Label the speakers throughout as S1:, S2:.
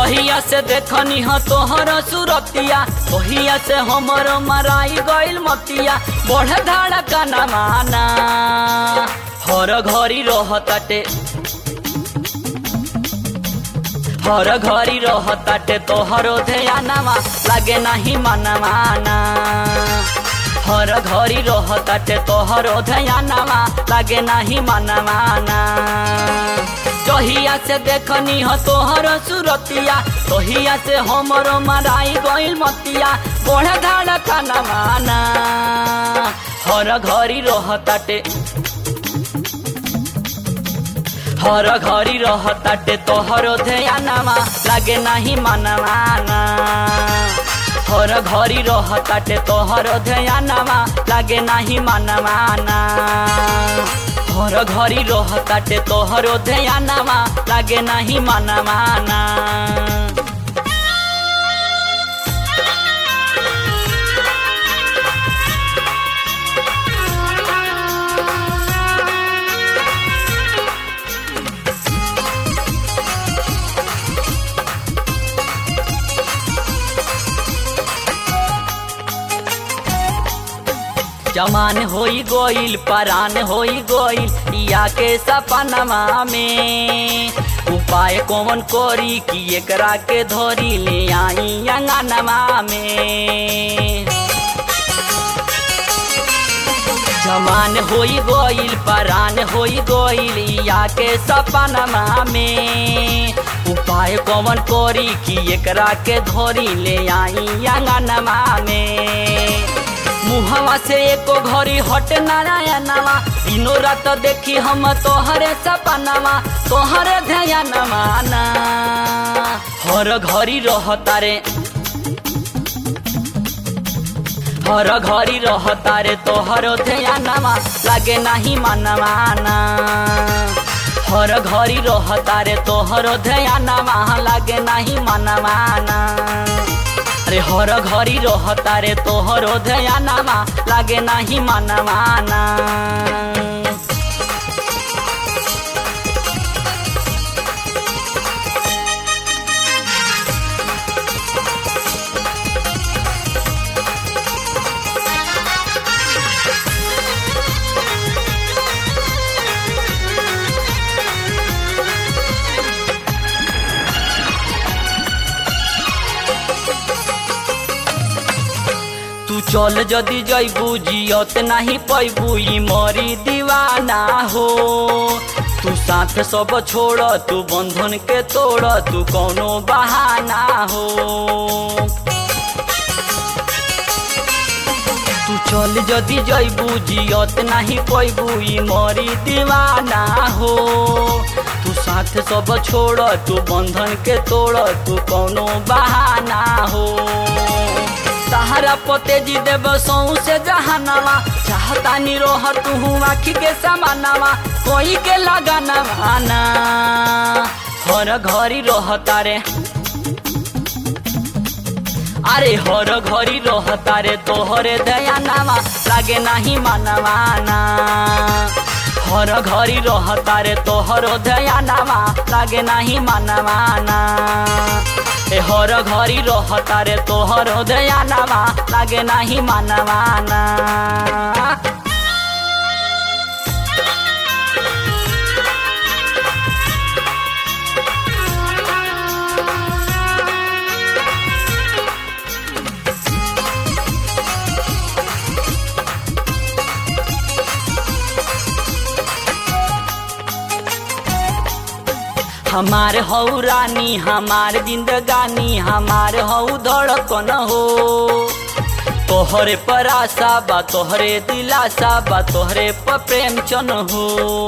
S1: जहिया से देखनी हो तोहर सुरतिया तोहिया से हमर मराई गइल मतिया बढ़ धड़का न माना हर घड़ी रहताटे हर घड़ी रहताटे तोहरो ध्यानवा लागे नहीं मनमाना हर घड़ी रहताटे तोहरो ध्यानवा लागे नहीं मनमाना जहिया से देखनी हो तोहर सुरतिया तोहिया से हमर मराई गइल मतिया बढ़ धड़का न माना हर घड़ी रहताटे हर घड़ी रहताटे तोहरो ध्यानवा लागे नहीं मनमाना हर घड़ी रहताटे तोहरो ध्यानवा लागे नहीं मनमाना हर घड़ी रहताटे तोहरो ध्यानवा लागे नहीं मनमाना जमान होई गोइल परान होई गोइल या के सपनमा में उपाय कौन कोरी कि एकरा के धोरी ले आई अंगनमा में जमान होई गोइल परान होई गोइल या के सपनमा में उपाय कौन कोरी कि एकरा के धोरी ले आई अंगनमा में मुहवा से एको घड़ी हट नारायणवा दिनो रात देखी हम तोहरे सपनावा तोहरे ध्यानवा ना हर घड़ी रहतारे हर घड़ी रहतारे तोहरो ध्यानवा लागे नहीं मनमाना हर घड़ी रहतारे तोहरो ध्यानवा लागे नहीं मनमाना अरे हर घड़ी रहतारे तोहरो ध्यानवा लागे नहीं मनमाना चल जदि जैबू जियत नहीं पैबू मरी दीवाना हो तू साथ सब छोड़ तू बंधन के तोड़ तू कौनो बहाना हो तू चल जदि जैबू जियत नहीं पैबू मरी दीवाना हो तू साथ सब छोड़ तू बंधन के तोड़ तू कौनो बहाना हो सहारा पते जी देव सौ से जहानावा चाहता नी रोह तू आखी के समानावा कोई के लगाना माना हर घड़ी रहतारे अरे हर घड़ी रहतारे तोहरे दयानावा लागे नहीं मनमाना हर घड़ी रहतारे तोहरो दयानावा लागे नहीं मनमाना हर घड़ी रहतारे तोहरो ध्यानवा लागे नहीं मनमाना हमार हऊ रानी हमार जिंदगानी हमार हऊ धड़कन हो तोहरे पर आशा बा तोहरे दिलासा बा तोहरे पर प्रेम चन हो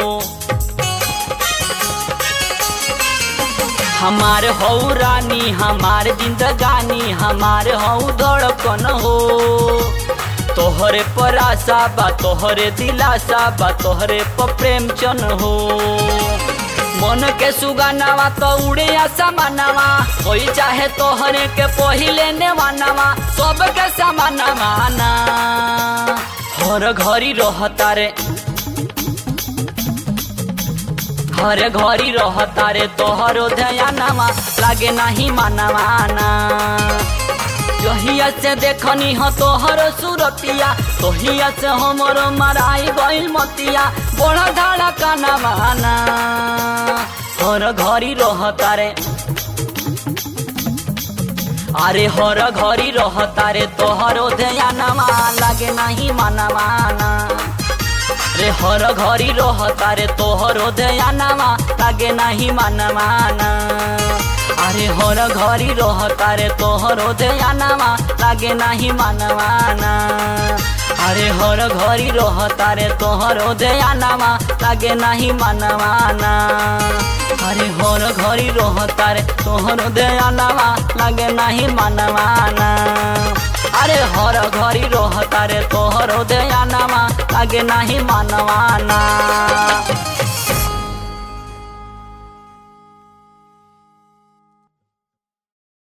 S1: हमार हऊ रानी हमार जिंदगानी हमार हऊ धड़कन हो तोहरे पर आशा बा तोहरे दिलासा बा तोहरे पर प्रेम चन हो मन के सुगानावा तो उड़े समानावा कोई चाहे तोहरे के पहिले नेवानावा सब के समानावा ना हर घड़ी रहतारे हर घड़ी रहता रे तोहरो ध्यानमा लागे नहीं मनवाना जहिया से देखनी हो तोहरो सूरतिया तोहिया से हमरो मराई गइल मतिया बड़ा धाड़ा काना माना हर घड़ी रहता रे अरे हर घड़ी रहता रे तोहरो ध्यानमा लागे नहीं मनवाना रे हर घड़ी रहता रे तोहरो ध्यानमा लागे नहीं मनवाना अरे हर घड़ी रहता रे तोहरो ध्यानमा लागे नहीं मनवाना अरे हर घड़ी रहता रे तोहरो ध्यानमा लागे नहीं मनवाना अरे हर घड़ी रहता रे तोहरो ध्यानमा लागे नहीं मनवाना अरे हर घड़ी रहता रे तोहरो ध्यानमा लागे नहीं मनवाना।